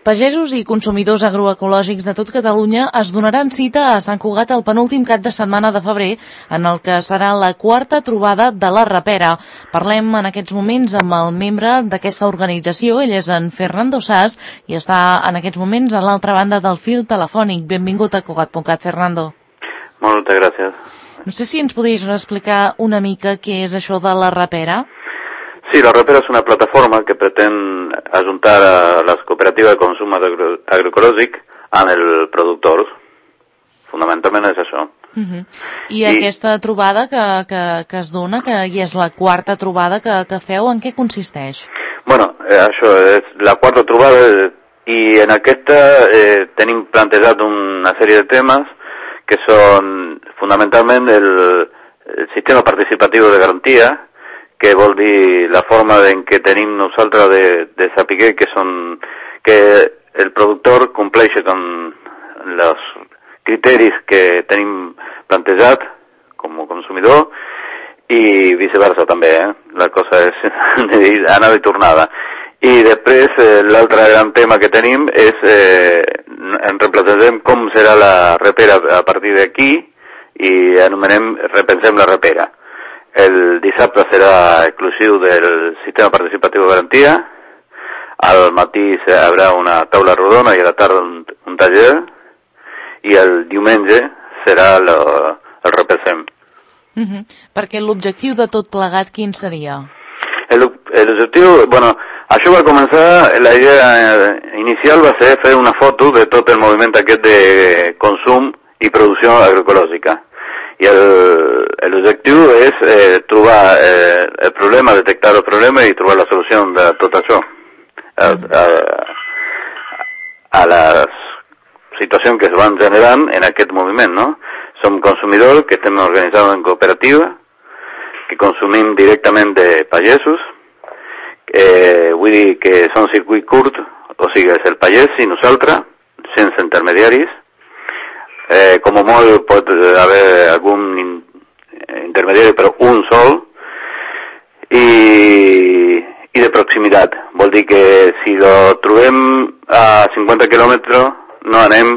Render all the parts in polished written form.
Pagesos i consumidors agroecològics de tot Catalunya es donaran cita a Sant Cugat el penúltim cap de setmana de febrer, en el que serà la quarta trobada de la Rapera. Parlem en aquests moments amb el membre d'aquesta organització, ell és en Fernando Sas, i està en aquests moments a l'altra banda del fil telefònic. Benvingut a Cugat.cat, Fernando. Moltes gràcies. No sé si ens podries explicar una mica què és això de la Rapera. Sí, la Rapera és una plataforma que pretén ajuntar a les cooperatives de consum agroecològic amb els productors. Fonamentalment és això. I aquesta trobada que es dona, que ja és la quarta trobada que feu, en què consisteix? Bueno, això és la quarta trobada i en aquesta tenim plantejat una sèrie de temes que són fonamentalment el sistema participatiu de garantia, que vol dir la forma en què tenim nosaltres de saber que el productor compleixi amb els criteris que tenim plantejat com a consumidor i viceversa també, La cosa és anada i tornada. I després l'altre gran tema que tenim és en representem com serà la Rapera a partir d'aquí i repensem la Rapera. El dissabte serà exclusiu del sistema participatiu de garantia, al matí hi haurà una taula rodona i a la tarda un taller, i el diumenge serà el repensem. Perquè l'objectiu de tot plegat quin seria? L'objectiu, bueno, això va començar, la idea inicial va ser fer una foto de tot el moviment aquest de consum i producció agroecològica. I l'objectiu és trobar el problema, detectar el problema i trobar la solució de tot això a les situacions que es van generant en aquest moviment, no? Som consumidors que estem organitzats en cooperativa, que consumim directament de pagesos, vull dir que són circuit curt, o sigui, és el pagès i nosaltres, sense intermediaris. Com a molt pot haver algun intermediari, però un sol, i de proximitat. Vol dir que si lo trobem a 50 quilòmetres no anem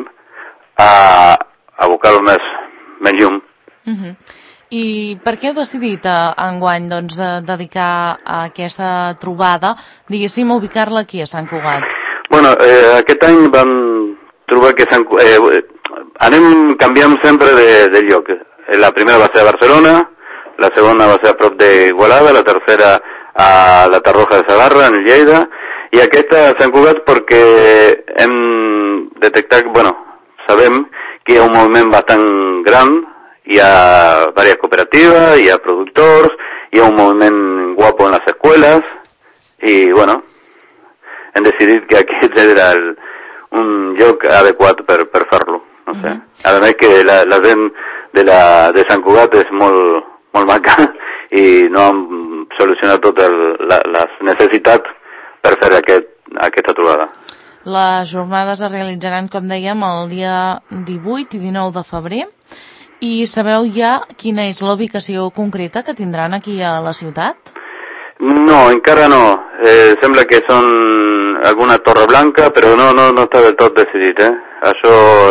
a buscar-lo més llum. I per què heu decidit enguany dedicar a aquesta trobada, diguéssim, ubicar-la aquí a Sant Cugat? Bueno, aquest any vam trobar que anem canviant sempre de lloc. La primera va ser a Barcelona, la segona va ser a prop d'Igualada, la tercera a la Tarroja de Segarra, en Lleida, i aquesta a Sant Cugat perquè hem detectat, sabem que hi ha un moviment bastant gran, hi ha diverses cooperatives, hi ha productors, hi ha un moviment guapo en les escoles, i hem decidit que aquest era un lloc adequat per fer-lo. No sé. A més que la gent de Sant Cugat és molt maca i no han solucionat totes les necessitats per fer aquesta trobada. Les jornades es realitzaran, com dèiem, el dia 18 i 19 de febrer. I sabeu ja quina és la ubicació concreta que tindran aquí a la ciutat? No, encara no. Sembla que són alguna Torre Blanca, però no està del tot decidit. Això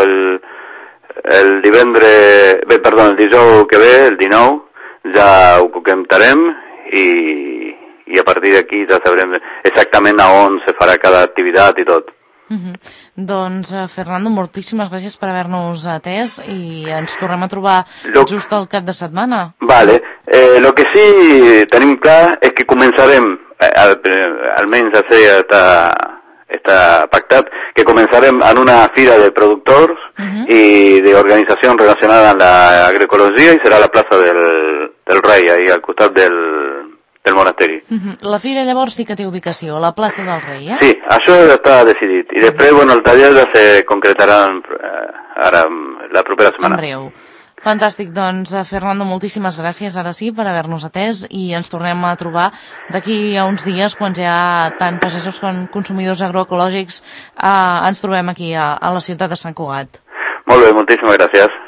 el dijous que ve, el 19, ja ho comentarem i a partir d'aquí ja sabrem exactament a on se farà cada activitat i tot. Doncs, Fernando, moltíssimes gràcies per haver-nos atès i ens tornem a trobar just al cap de setmana. Vale. Lo que sí tenim clar és que començarem, almenys així està pactat, que començarem en una fira de productors i d'organitzacions relacionades amb l'agroecologia i serà a la plaça del Rei, ahí al costat del monasteri. La fira llavors sí que té ubicació, la plaça del Rei, Sí, això ja està decidit. I després, el taller ja se concretarà ara la propera setmana. En breu. Fantàstic, doncs, Fernando, moltíssimes gràcies, ara sí, per haver-nos atès i ens tornem a trobar d'aquí a uns dies, quan ja tant pagesos com consumidors agroecològics ens trobem aquí a la ciutat de Sant Cugat. Molt bé, moltíssimes gràcies.